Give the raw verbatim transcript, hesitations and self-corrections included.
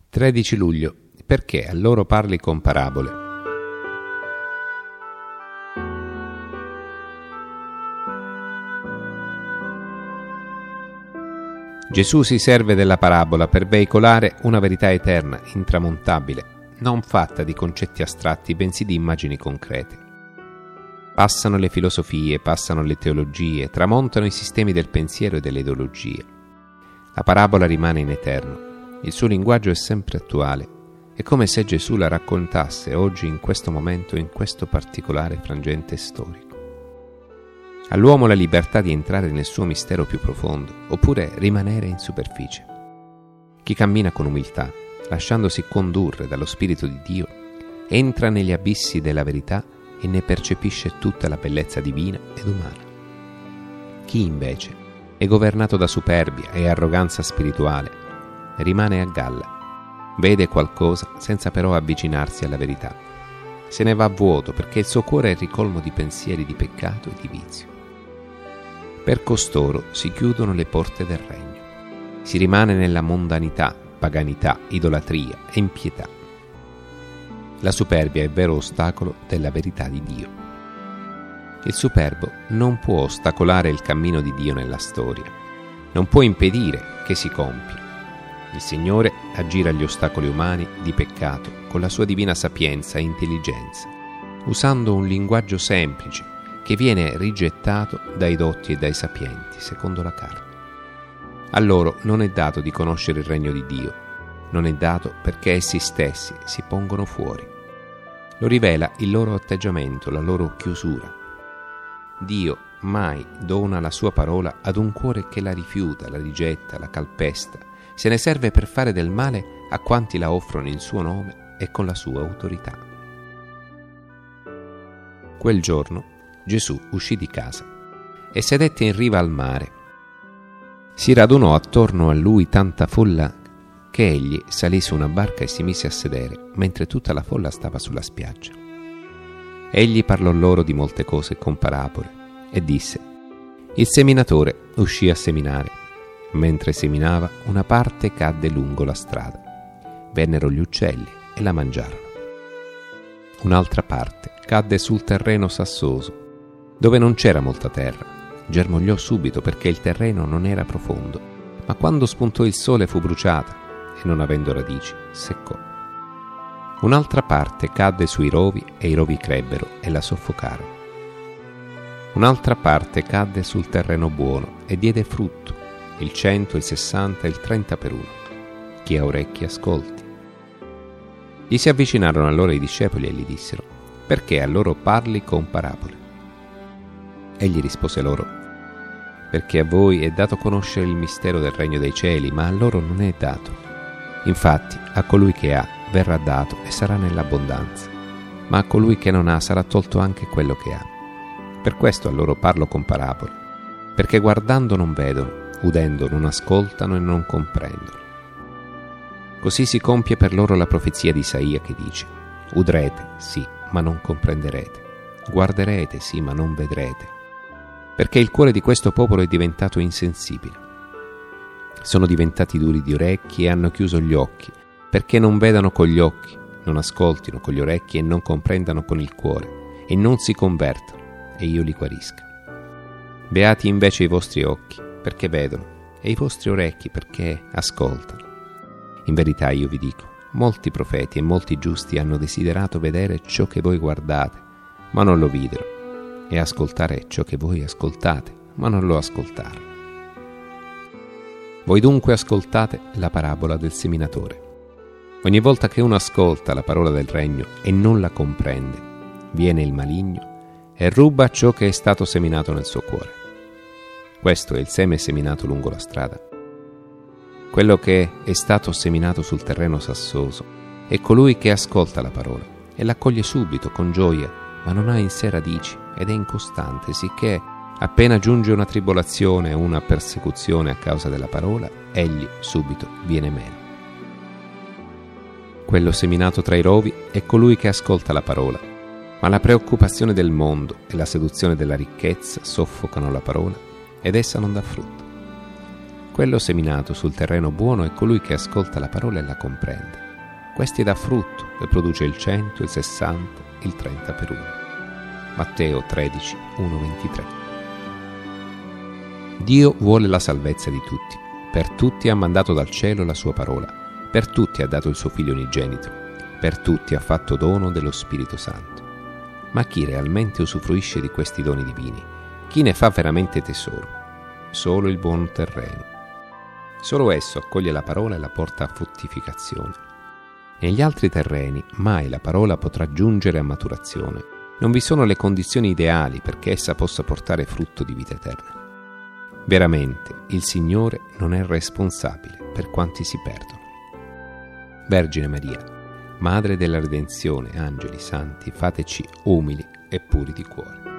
tredici luglio. Perché a loro parli con parabole? Gesù si serve della parabola per veicolare una verità eterna, intramontabile, non fatta di concetti astratti, bensì di immagini concrete. Passano le filosofie, passano le teologie, tramontano i sistemi del pensiero e delle ideologie. La parabola rimane in eterno. Il suo linguaggio è sempre attuale. È come se Gesù la raccontasse oggi, in questo momento, in questo particolare frangente storico. All'uomo la libertà di entrare nel suo mistero più profondo, oppure rimanere in superficie. Chi cammina con umiltà, lasciandosi condurre dallo Spirito di Dio, entra negli abissi della verità e ne percepisce tutta la bellezza divina ed umana. Chi invece è governato da superbia e arroganza spirituale rimane a galla, vede qualcosa senza però avvicinarsi alla verità. Se ne va a vuoto perché il suo cuore è ricolmo di pensieri di peccato e di vizio. Per costoro si chiudono le porte del regno. Si rimane nella mondanità, paganità, idolatria e impietà. La superbia è vero ostacolo della verità di Dio. Il superbo non può ostacolare il cammino di Dio nella storia, non può impedire che si compia. Il Signore aggira gli ostacoli umani di peccato con la sua divina sapienza e intelligenza, usando un linguaggio semplice che viene rigettato dai dotti e dai sapienti, secondo la carne. A loro non è dato di conoscere il regno di Dio, non è dato perché essi stessi si pongono fuori. Lo rivela il loro atteggiamento, la loro chiusura. Dio mai dona la sua parola ad un cuore che la rifiuta, la rigetta, la calpesta. Se ne serve per fare del male a quanti la offrono in suo nome e con la sua autorità. Quel giorno Gesù uscì di casa e sedette in riva al mare. Si radunò attorno a lui tanta folla che egli salì su una barca e si mise a sedere, mentre tutta la folla stava sulla spiaggia. Egli parlò loro di molte cose con parabole e disse: il seminatore uscì a seminare. Mentre seminava, una parte cadde lungo la strada. Vennero gli uccelli e la mangiarono. Un'altra parte cadde sul terreno sassoso, dove non c'era molta terra. Germogliò subito perché il terreno non era profondo, ma quando spuntò il sole fu bruciata e, non avendo radici, seccò. Un'altra parte cadde sui rovi e i rovi crebbero e la soffocarono. Un'altra parte cadde sul terreno buono e diede frutto, il cento, il sessanta e il trenta per uno. Chi ha orecchi ascolti. Gli si avvicinarono allora i discepoli e gli dissero: perché a loro parli con parabole? Egli rispose loro: perché a voi è dato conoscere il mistero del regno dei cieli, ma a loro non è dato. Infatti a colui che ha verrà dato e sarà nell'abbondanza, ma a colui che non ha sarà tolto anche quello che ha. Per questo a loro parlo con parabole, perché guardando non vedono, udendo non ascoltano e non comprendono. Così si compie per loro la profezia di Isaia che dice: udrete, sì, ma non comprenderete, guarderete, sì, ma non vedrete, perché il cuore di questo popolo è diventato insensibile. Sono diventati duri di orecchi e hanno chiuso gli occhi, perché non vedano con gli occhi, non ascoltino con gli orecchi e non comprendano con il cuore, e non si convertano, e io li guarisca. Beati invece i vostri occhi, perché vedono, e i vostri orecchi perché ascoltano. In verità io vi dico, molti profeti e molti giusti hanno desiderato vedere ciò che voi guardate, ma non lo videro, e ascoltare ciò che voi ascoltate, ma non lo ascoltarono. Voi dunque ascoltate la parabola del seminatore. Ogni volta che uno ascolta la parola del regno e non la comprende, viene il maligno e ruba ciò che è stato seminato nel suo cuore. Questo è il seme seminato lungo la strada. Quello che è stato seminato sul terreno sassoso è colui che ascolta la parola e l'accoglie subito con gioia, ma non ha in sé radici ed è incostante, sicché appena giunge una tribolazione o una persecuzione a causa della parola, egli subito viene meno. Quello seminato tra i rovi è colui che ascolta la parola, ma la preoccupazione del mondo e la seduzione della ricchezza soffocano la parola ed essa non dà frutto. Quello seminato sul terreno buono è colui che ascolta la parola e la comprende. Questi dà frutto e produce il cento, il sessanta, il trenta per uno. Matteo tredici, uno ventitré. Dio vuole la salvezza di tutti. Per tutti ha mandato dal cielo la sua parola. Per tutti ha dato il suo Figlio unigenito. Per tutti ha fatto dono dello Spirito Santo. Ma chi realmente usufruisce di questi doni divini? Chi ne fa veramente tesoro? Solo il buon terreno. Solo esso accoglie la parola e la porta a fruttificazione. Negli altri terreni mai la parola potrà giungere a maturazione. Non vi sono le condizioni ideali perché essa possa portare frutto di vita eterna. Veramente il Signore non è responsabile per quanti si perdono. Vergine Maria, Madre della Redenzione, angeli, santi, fateci umili e puri di cuore.